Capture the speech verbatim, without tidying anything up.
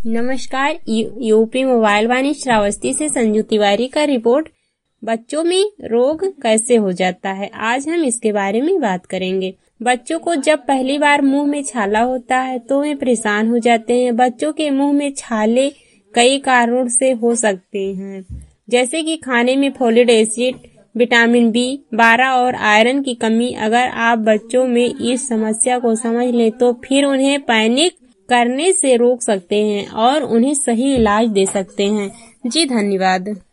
नमस्कार। UP mobile वाणी श्रावस्ती से संजू तिवारी का रिपोर्ट। बच्चों में रोग कैसे हो जाता है, आज हम इसके बारे में बात करेंगे। बच्चों को जब पहली बार मुंह में छाला होता है तो वे परेशान हो जाते हैं। बच्चों के मुंह में छाले कई कारणों से हो सकते हैं, जैसे कि खाने में फोलिक एसिड, विटामिन बी बारह और आयरन की कमी। अगर आप बच्चों में इस समस्या को समझ लें तो फिर उन्हें पैनिक करने से रोक सकते हैं और उन्हें सही इलाज दे सकते हैं। जी धन्यवाद।